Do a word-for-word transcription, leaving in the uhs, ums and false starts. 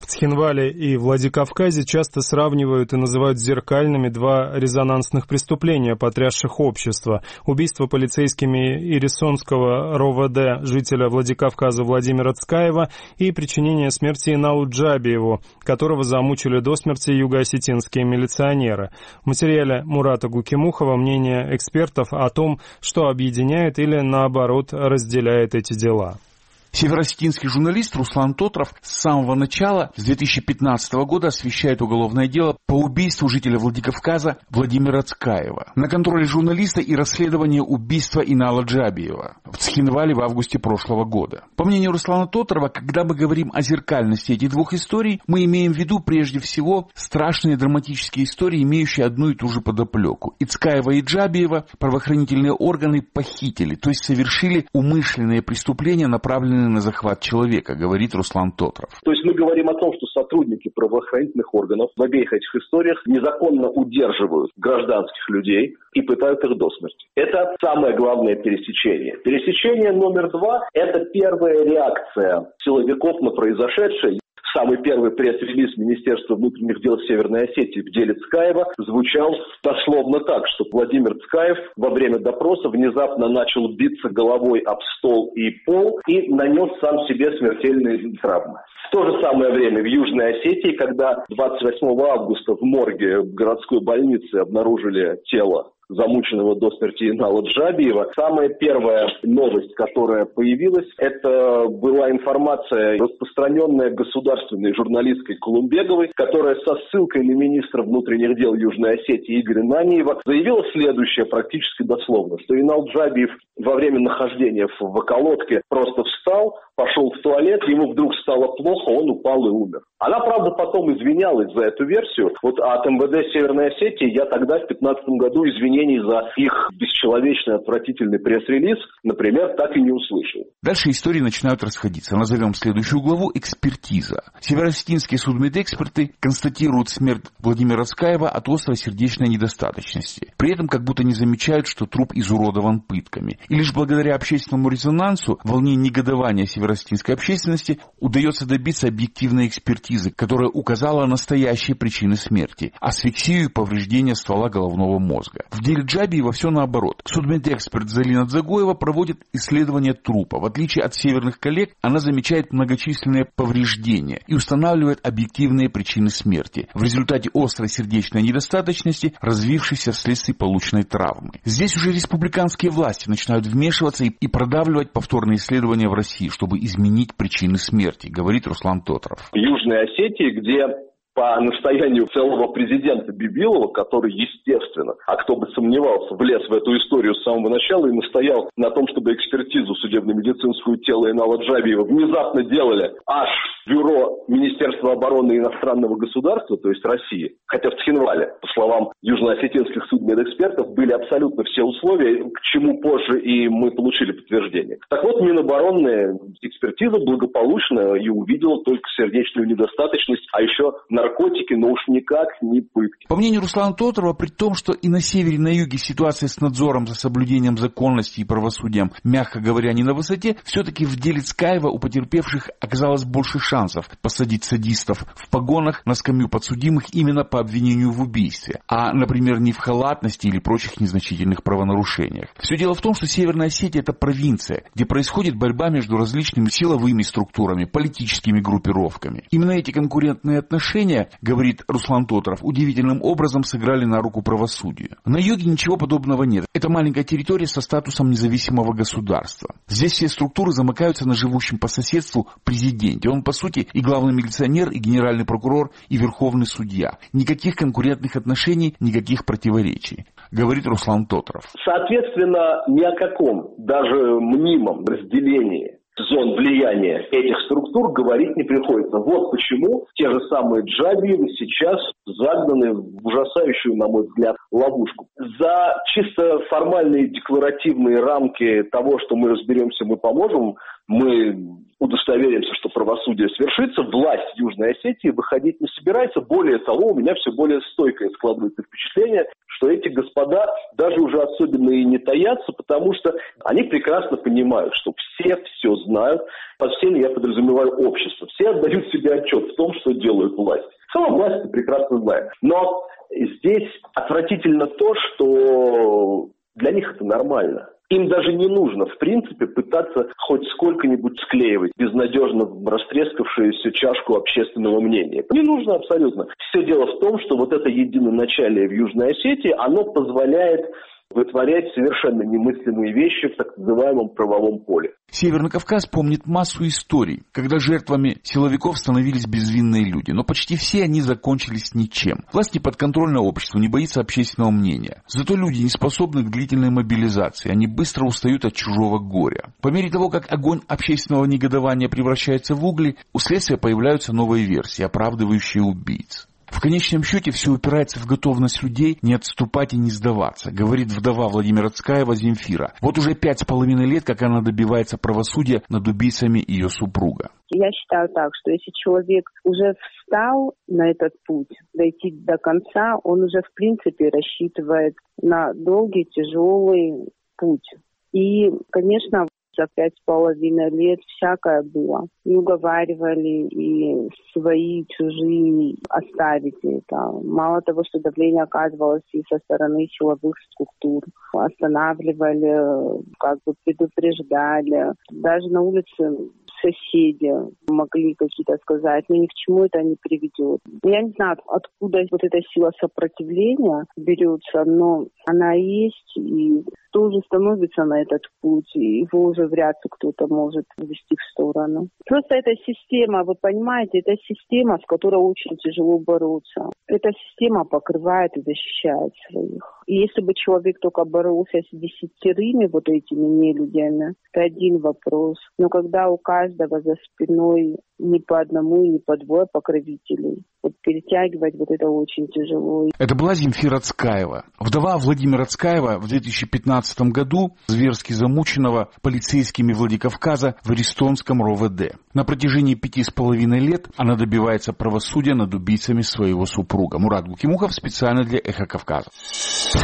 В Цхинвале и Владикавказе часто сравнивают и называют зеркальными два резонансных преступления, потрясших общество. Убийство полицейскими Ирисонского РОВД жителя Владикавказа Владимира Цкаева и причинение смерти Иналу Джабиеву, которого замучили до смерти юго-осетинские милиционеры. В материале Мурата Гукимухова мнение экспертов о том, что объединяет или, наоборот, разделяет эти дела. Североосетинский журналист Руслан Тотров с самого начала, с две тысячи пятнадцатого года, освещает уголовное дело по убийству жителя Владикавказа Владимира Цкаева. На контроле журналиста и расследование убийства Инала Джабиева в Цхинвале в августе прошлого года. По мнению Руслана Тотрова, когда мы говорим о зеркальности этих двух историй, мы имеем в виду прежде всего страшные драматические истории, имеющие одну и ту же подоплеку. И Цкаева, и Джабиева правоохранительные органы похитили, то есть совершили умышленные преступления, направленные на захват человека, говорит Руслан Тотров. То есть мы говорим о том, что сотрудники правоохранительных органов в обеих этих историях незаконно удерживают гражданских людей и пытают их до смерти. Это самое главное пересечение. Пересечение номер два – это первая реакция силовиков на произошедшее. Самый первый пресс-релиз Министерства внутренних дел Северной Осетии в деле Цкаева звучал дословно так, что Владимир Цкаев во время допроса внезапно начал биться головой об стол и пол и нанес сам себе смертельные травмы. В то же самое время в Южной Осетии, когда двадцать восьмого августа в морге городской больницы обнаружили тело замученного до смерти Инала Джабиева, самая первая новость, которая появилась, это была информация, распространенная государственной журналисткой Кулумбеговой, которая со ссылкой на министра внутренних дел Южной Осетии Игоря Наниева заявила следующее, практически дословно, что Инал Джабиев во время нахождения в околотке просто встал, пошел в туалет, ему вдруг стало плохо, он упал и умер. Она, правда, потом извинялась за эту версию. Вот от МВД Северной Осетии я тогда, в пятнадцатом году, извинений за их бесчеловечный, отвратительный пресс-релиз, например, так и не услышал. Дальше истории начинают расходиться. Назовем следующую главу «Экспертиза». Североосетинские судмедэксперты констатируют смерть Владимира Цкаева от острой сердечной недостаточности. При этом как будто не замечают, что труп изуродован пытками. И лишь благодаря общественному резонансу, волне негодования североосетинской общественности, удается добиться объективной экспертизы, которая указала настоящие причины смерти – асфиксию и повреждение ствола головного мозга. В деле Джабиева все наоборот. Судмедэксперт Залина Дзагоева проводит исследование трупа. В отличие от северных коллег, она замечает многочисленные повреждения и устанавливает объективные причины смерти в результате острой сердечной недостаточности, развившейся вследствие полученной травмы. Здесь уже республиканские власти начинают вмешиваться и, и продавливать повторные исследования в России, чтобы изменить причины смерти, говорит Руслан Тотров. В Южной Осетии, где по настоянию целого президента Бибилова, который, естественно, а кто бы сомневался, влез в эту историю с самого начала и настоял на том, чтобы экспертизу судебно-медицинскую тела Инала Джабиева внезапно делали аж бюро Министерства обороны и иностранного государства, то есть России. Хотя в Цхинвале, по словам южноосетинских судмедэкспертов, были абсолютно все условия, к чему позже и мы получили подтверждение. Так вот, Минобороны экспертиза благополучно и увидела только сердечную недостаточность, а еще наркотики, но уж никак не пытки. По мнению Руслана Тотрова, при том, что и на севере, и на юге ситуация с надзором за соблюдением законности и правосудием, мягко говоря, не на высоте, все-таки в деле Цкаева у потерпевших оказалось больше шансов посадить садистов в погонах на скамью подсудимых именно по обвинению в убийстве, а, например, не в халатности или прочих незначительных правонарушениях. Все дело в том, что Северная Осетия – это провинция, где происходит борьба между различными силовыми структурами, политическими группировками. Именно эти конкурентные отношения, говорит Руслан Тотров, удивительным образом сыграли на руку правосудию. На юге ничего подобного нет. Это маленькая территория со статусом независимого государства. Здесь все структуры замыкаются на живущем по соседству президенте. Он, по сути, и главный милиционер, и генеральный прокурор, и верховный судья. Никаких конкурентных отношений, никаких противоречий, говорит Руслан Тотров. Соответственно, ни о каком, даже мнимом разделении зон влияния этих структур говорить не приходится. Вот почему те же самые Джабиевы сейчас загнаны в ужасающую, на мой взгляд, ловушку. За чисто формальные декларативные рамки того, что мы разберемся, мы поможем, мы удостоверимся, что правосудие свершится, власть Южной Осетии выходить не собирается. Более того, у меня все более стойкое складывается впечатление, что эти господа даже уже особенно и не таятся, потому что они прекрасно понимают, что все все знают, под всеми я подразумеваю общество, все отдают себе отчет в том, что делают власть. Сама власть это прекрасно знает. Но здесь отвратительно то, что для них это нормально. Им даже не нужно, в принципе, пытаться хоть сколько-нибудь склеивать безнадежно растрескавшуюся чашку общественного мнения. Не нужно абсолютно. Все дело в том, что вот это единоначалие в Южной Осетии, оно позволяет вытворять совершенно немыслимые вещи в так называемом правовом поле. Северный Кавказ помнит массу историй, когда жертвами силовиков становились безвинные люди, но почти все они закончились ничем. Власть не подконтрольна обществу, не боится общественного мнения. Зато люди не способны к длительной мобилизации, они быстро устают от чужого горя. По мере того, как огонь общественного негодования превращается в угли, у следствия появляются новые версии, оправдывающие убийц. В конечном счете все упирается в готовность людей не отступать и не сдаваться, говорит вдова Владимира Цкаева Земфира. Вот уже пять с половиной лет, как она добивается правосудия над убийцами ее супруга. Я считаю так, что если человек уже встал на этот путь, дойти до конца, он уже в принципе рассчитывает на долгий, тяжелый путь. И, конечно, за пять с половиной лет всякое было. И уговаривали, и свои, чужие оставить это. Мало того, что давление оказывалось и со стороны силовых структур. Останавливали, как бы предупреждали. Даже на улице соседи могли какие-то сказать, но ни к чему это не приведет. Я не знаю, откуда вот эта сила сопротивления берется, но она есть, и кто уже становится на этот путь, его уже вряд ли кто-то может ввести в сторону. Просто эта система, вы понимаете, это система, с которой очень тяжело бороться. Эта система покрывает и защищает своих. И если бы человек только боролся с десятерыми вот этими нелюдями, это один вопрос. Но когда у каждого за спиной ни по одному и ни по двое покровителей, вот перетягивать вот это очень тяжело. Это была Земфира Цкаева, вдова Владимира Цкаева, в две тысячи пятнадцатом году зверски замученного полицейскими Владикавказа в Эристонском РОВД. На протяжении пяти с половиной лет она добивается правосудия над убийцами своего супруга. Мурат Гукимухов специально для Эхо Кавказа.